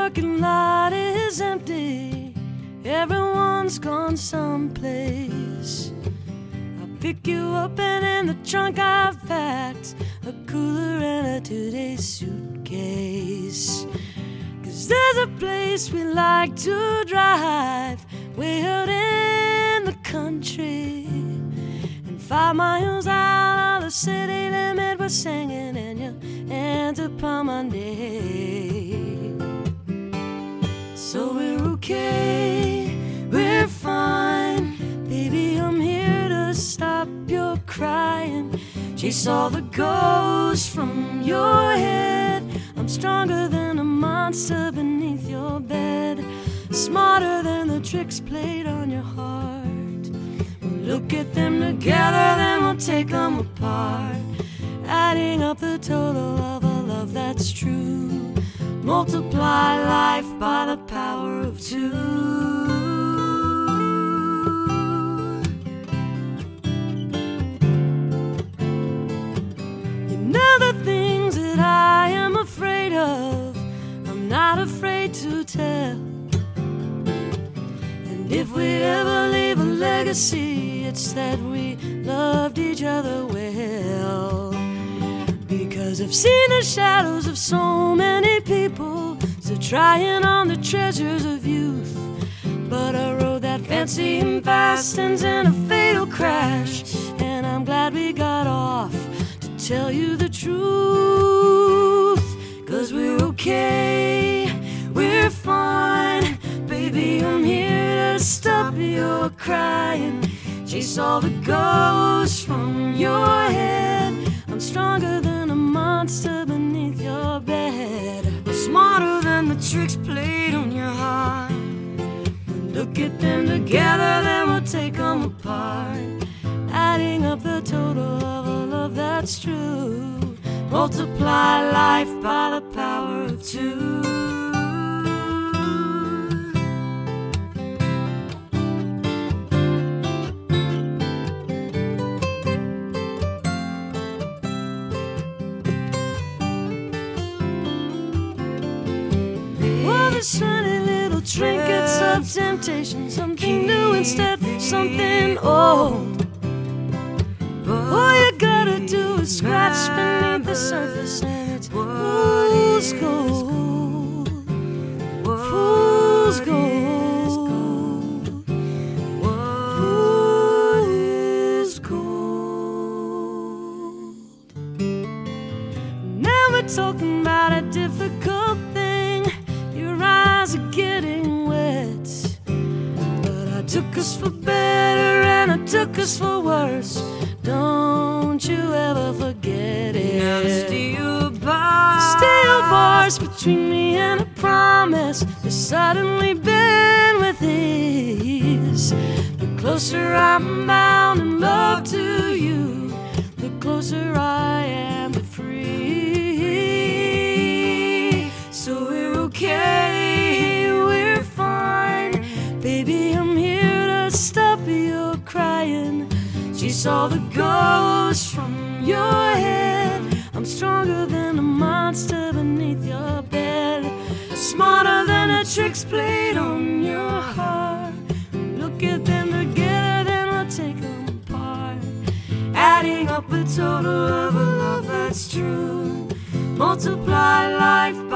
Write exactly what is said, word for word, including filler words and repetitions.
parking lot is empty, everyone's gone someplace. I'll pick you up and in the trunk I've packed a cooler and a two-day suitcase. 'Cause there's a place we like to drive way out in the country, and five miles out of the city limit we're singing and your hands upon my neck. So we're okay, we're fine, baby, I'm here to stop your crying, chase all the ghosts from your head. I'm stronger than a monster beneath your bed, smarter than the tricks played on your heart. We'll look at them together, then we'll take them apart, adding up the total of a love that's true. Multiply life by the power of two. You know the things that I am afraid of, I'm not afraid to tell. And if we'd ever leave a legacy, it's that we loved each other well. Because I've seen the shadows of so many people still trying on the treasures of youth, but I rode that fancy and fast ends in a fatal crash, and I'm glad we got off to tell you the truth. 'Cause we're okay, we're fine, baby, I'm here to stop your crying, chase all the ghosts from your head. I'm stronger than a monster beneath your bed, smarter than the tricks played on your heart. We'll look at them together, then we'll take them apart, adding up the total of a love that's true. Multiply life by the power of two. Shiny little trinkets of temptation, something new instead of something old. All you gotta do is scratch beneath the surface and it's fool's gold. Fool's gold. Fool's gold. Now we're talking about a difficult thing. Your eyes are getting wet, but I took us for better and I took us for worse. Don't you ever forget it. Now the steel bars, steel bars between me and a promise to suddenly bend with ease. The closer I'm bound in love to you, the closer I am to free. So we're okay, we're fine, baby, I'm here to stop your crying, chase all the ghosts from your head. I'm stronger than a monster beneath your bed, smarter than the tricks played on your heart. Look at them together, then we'll take them apart, adding up a total of a love that's true. Multiply life